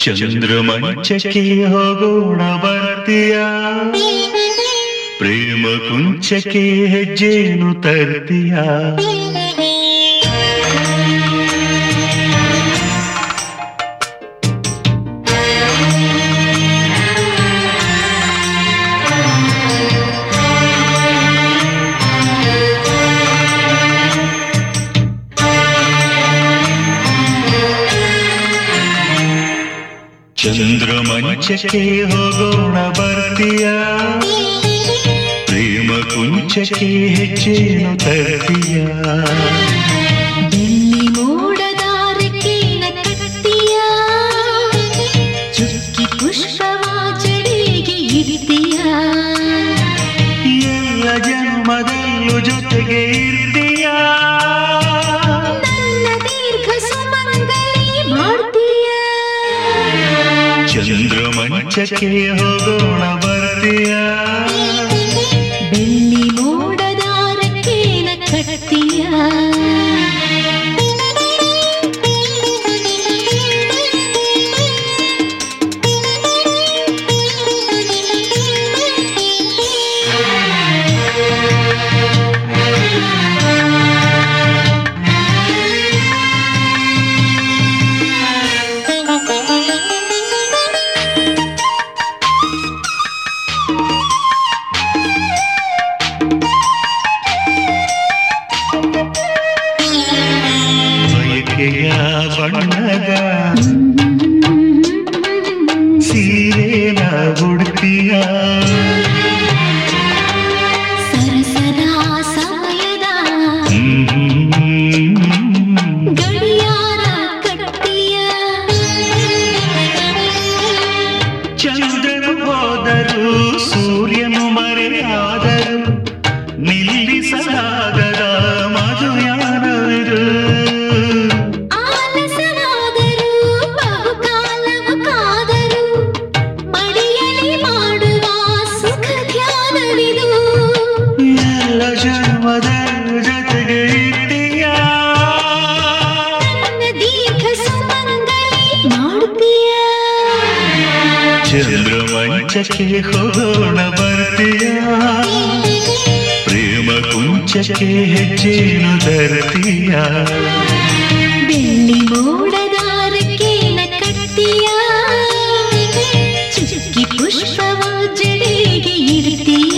ಚಂದ್ರಮಂಚಕ್ಕೆ ಹೋಗೋಣ ಬರ್ತೀಯ, ಪ್ರೇಮ ಕುಂಚಕ್ಕೆ ಹೆಜ್ಜೆನು ತರ್ತೀಯ. ಚಂದ್ರಮಂಚಕ್ಕೆ ಹೋಗೋಣ ಬರ್ತೀಯ, ಪ್ರೇಮ ಕುಂಚಕ್ಕೆ ಹೆಜ್ಜೆನು ತರ್ತೀಯ. ಬೆಳ್ಳಿ ಮೋಡದ ರೆಕ್ಕೆನ ಕಟ್ಟಿಯ, ಚುಕ್ಕಿ ಪುಷ್ಪವ ಜಡೆಗೆ ಇಡ್ತೀಯ. ಎಲ್ಲ ಜನ್ಮದಲ್ಲೂ ಜೊತೆಗೆ ಇರ್ತೀಯ, ನನ್ನ ದೀರ್ಘ ಸುಮಂಗಲಿ ಮಾಡ್ತೀಯ. ಚಂದ್ರಮಂಚಕ್ಕೆ ಹೋಗೋಣ ಬರ್ತೀಯ, ಬೆಳ್ಳಿ ಮೋಡದ ರೆಕ್ಕೆನ ಕಟ್ಟಿಯ. ಬಯಕೆಯ ಬಣ್ಣದ ಸೀರೆನ ಉಡ್ತೀಯ, ಸರಸದ ಸಮಯದ ಗಡಿಯಾರ ಕಟ್ಟಿಯ. ಚಂದ್ರನು ಹೋದರು ಸೂರ್ಯನು ಮರೆಯಾದರು, ನಿಲ್ಲಿಸಲಾಗದ ಮಧುಯಾನವಿದು. ಆಲಸವಾದರೂ ಬಹುಕಾಲವು ಕಾದರೂ ಮಡಿಯಲಿ ಮಾಡುವ ಸುಖ ಧ್ಯಾನವಿದು. ಎಲ್ಲ ಜನ್ಮದಲ್ಲೂ ಜೊತೆಗೆ ಇದ್ದೀಯ, ನನ್ನ ದೀರ್ಘ ಸುಮಂಗಲಿ ಮಾಡ್ತೀಯ. ಚಂದ್ರಮಂಚಕ್ಕೆ ಹೋಗೋಣ ಬರ್ತೀಯ, ಪ್ರೇಮ ಕುಂಚಕ್ಕೆ ಹೆಜ್ಜೆನು ತರ್ತೀಯ. ಬೆಳ್ಳಿ ಮೋಡದ ರೆಕ್ಕೆನ ಕಟ್ಟಿಯ, ಚುಕ್ಕಿ ಪುಷ್ಪವ ಜಡೆಗೆ ಇಡ್ತೀಯ.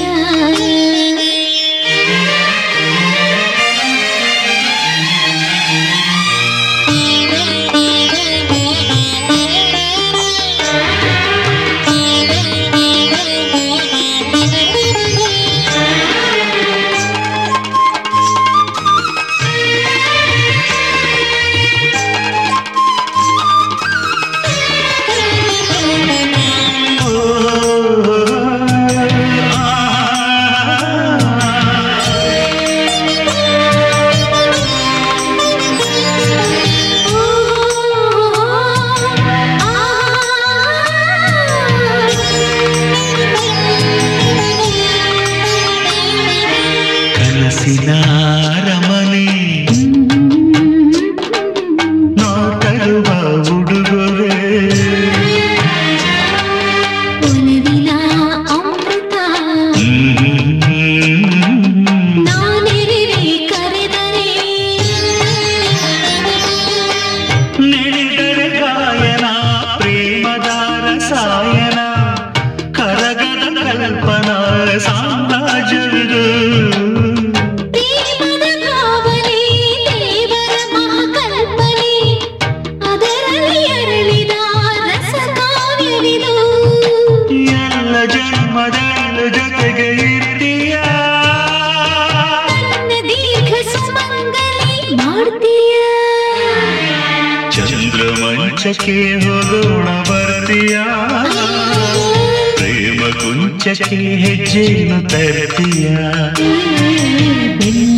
ಕನಸಿನ ರಮಣಿ ನಾ ತರುವ ಉಡುಗೊರೆ, ಒಲವಿನ ಅಮೃತ ನಾನೆರೆರೆ ಕರೆದರೆ, ನೆನೆದರೆ ಗಾಯನ ಪ್ರೇಮದ ರಸಾಯನ, ಕರಗದ ಕಲ್ಪನಾ ಸಾಮ್ರಾಜ್ಯವಿದು. ಪ್ರೇಮದ ಭಾವನೆ ದೇವರ ಮಹಾಕಲ್ಪನೆ, ಅದರಲ್ಲಿ ಅರಳಿದ ರಸಕಾವ್ಯವಿದು. ಎಲ್ಲ ಜನ್ಮದಲ್ಲೂ ಜೊತೆಗೆ ಇರ್ತೀಯ, ನನ್ನ ದೀರ್ಘ ಸುಮಂಗಲಿ ಮಾಡ್ತೀಯ. ಚಂದ್ರಮಂಚಕ್ಕೆ ಹೋಗೋಣ ಬರ್ತೀಯ, ಪ್ರೇಮ ಕುಂಚಕ್ಕೆ ಹೆಜ್ಜೆನು ತರ್ತೀಯ. ಬೆಳ್ಳಿ